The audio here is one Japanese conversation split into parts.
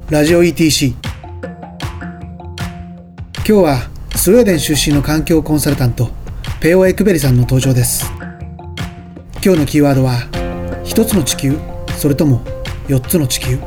ラジオ ETC。 今日はスウェーデン出身の環境コンサルタントペオ・エクベリさんの登場です。今日のキーワードは一つの地球、それとも4つの地球。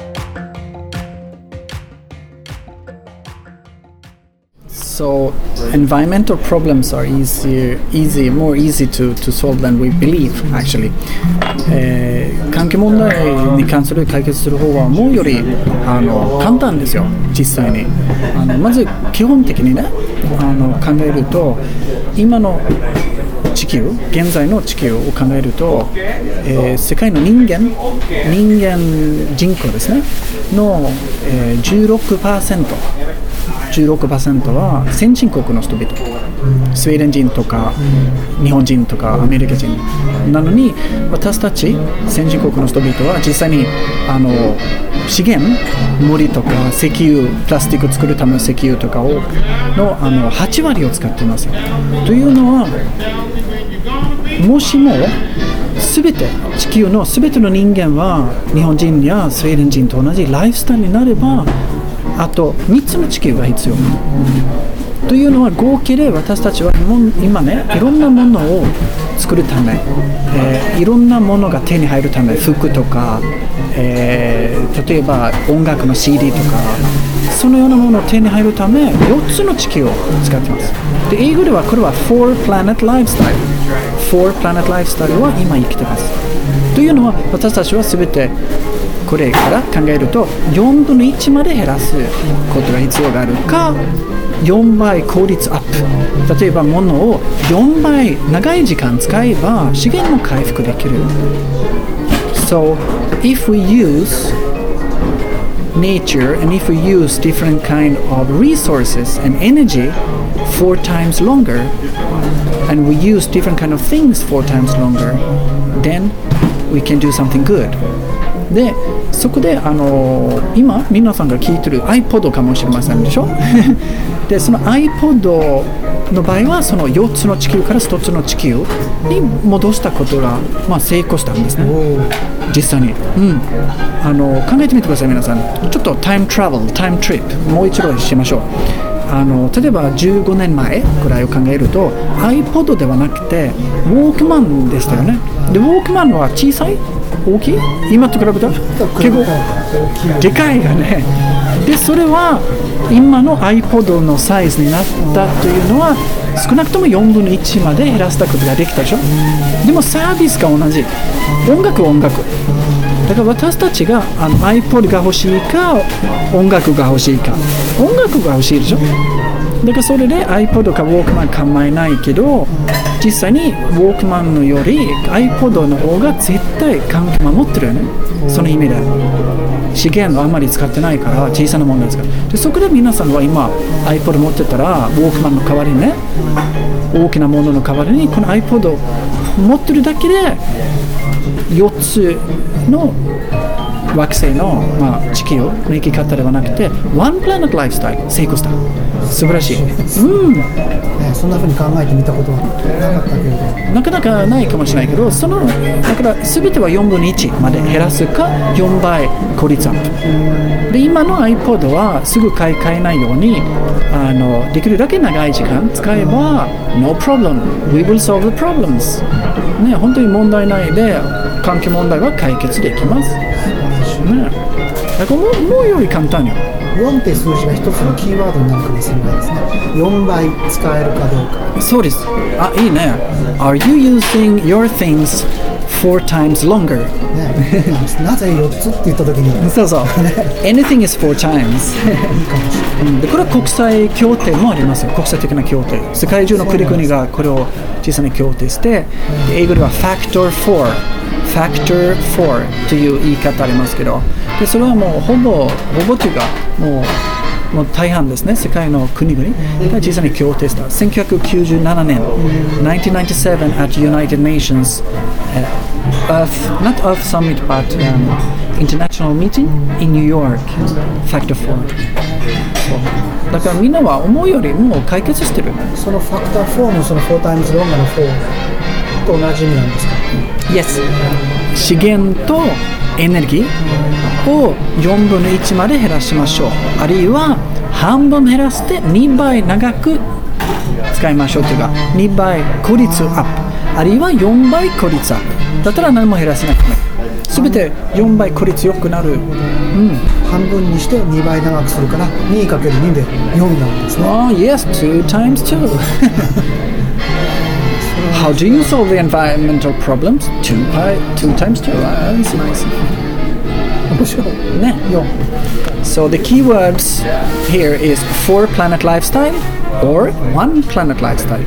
So environmental problems are more easy to solve than we believe actually. 環境問題に関する解決する方はもうより簡単ですよ。実際にまず基本的にね考えると今の地球、現在の地球を考えると、世界の人間人口ですねの、16% は先進国の人々、スウェーデン人とか日本人とかアメリカ人なのに、私たち先進国の人々は実際に資源、森とか石油、プラスチックを作るための石油とかの8割を使っています。というのは、もしも地球のすべての人間は日本人やスウェーデン人と同じライフスタイルになれば、あと3つの地球が必要。というのは合計で私たちは今ね、いろんなものを作るため、いろんなものが手に入るため、服とか、例えば音楽の CD とか、そのようなものを手に入るため4つの地球を使っています。で、英語ではこれは4 planet lifestyle。4 planet lifestyle は今生きています。というのは私たちはすべてこれから考えると4分の1まで減らすことが必要があるか、4倍効率アップ。例えば物を4倍長い時間使えば資源も回復できる。So if we use nature and if we use different kind of resources and energy 4 times longer and we use different kind of things 4 times longer, then we can do something good. で、そこで今皆さんが聞いてる iPod かもしれませんでしょで、その iPod の場合はその4つの地球から1つの地球に戻したことが、成功したんですね、実際に、考えてみてください。皆さんちょっとタイムトリップもう一度しましょう。例えば15年前くらいを考えると iPod ではなくてウォークマンでしたよね。で、ウォークマンは小さい？大きい？今と比べたら結構でかいがね。で、それは今の iPod のサイズになったというのは少なくとも4分の1まで減らしたことができたでしょ。でもサービスが同じ。音楽だから私たちがiPod が欲しいか音楽が欲しいか、音楽が欲しいでしょ。だからそれで iPod かウォークマン構えないけど、実際にウォークマンのより iPod の方が絶対環境守ってるよね。その意味で資源をあまり使ってないから小さなものですから。で、そこで皆さんは今 iPod 持ってたらウォークマンの代わりにね、大きなものの代わりにこの iPod を持ってるだけで4つの惑星の、地球の生き方ではなくて One Planet Lifestyle 成功した。素晴らしい。 そんな風に考えてみたことはなかったけれど、 なかなかないかもしれないけど、だから全ては4分の1まで減らすか4倍効率アップで、今の iPod はすぐ買い替えないようにできるだけ長い時間使えば No problem, we will solve the problems、本当に問題ないで環境問題は解決できます、だからもうより簡単よ。 4って数字が一つのキーワードになるかもしれないですね。4倍使えるかどうか。 そうです。いいね。Are you using your things 4 times longer? なぜ4つって言った時にそうAnything is 4 times いいかもしれない。 で、これは国際協定もありますよ。国際的な協定、世界中の国々がこれを小さな協定して、英語では Factor 4という言い方ありますけど、でそれはもうほぼというかもう大半ですね。世界の国々が実際に協定した。1997年1997 at United Nations not Earth Summit but International Meeting in New York Factor 4。だからみんなは思うよりもう解決してる。 そのファクター4のその4 times longer の4と同じ意味なんですか？ Yes 資源とエネルギーを4分の1まで減らしましょう。あるいは半分減らして2倍長く使いましょうというか、2倍効率アップ、あるいは4倍効率アップだったら何も減らせなくても全て4倍効率よくなる、 半分にして2倍長くするから 2×2 で4になるんですね。 Yes, 2 times 2 How do you solve the environmental problems? 2 times 2 It's nice. 面白いね。So the keywords here is 4 planet lifestyle or 1 planet lifestyle.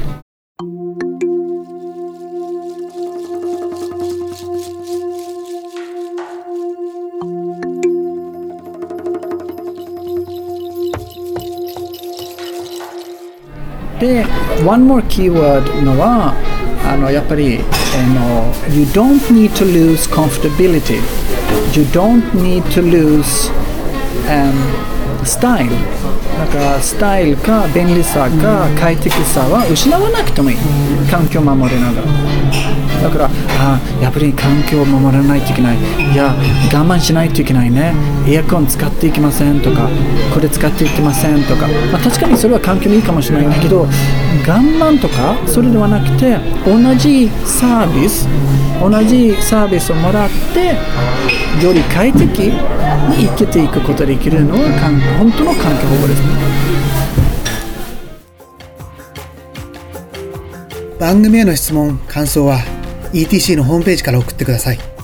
The one more keyword のはやっぱりYou don't need to lose comfortability. You don't need to lose style. なんかスタイルか便利さか快適さは失わなくてもいい。環境を守りながら。だからやっぱり環境を守らないといけない。いや我慢しないといけないね。エアコン使っていきませんとか、これ使っていきませんとか。確かにそれは環境にいいかもしれないんだけど、我慢とかそれではなくて同じサービスをもらってより快適に生きていくことができるのは本当の環境保護ですね。 番組への質問・感想は ETC のホームページから送ってください。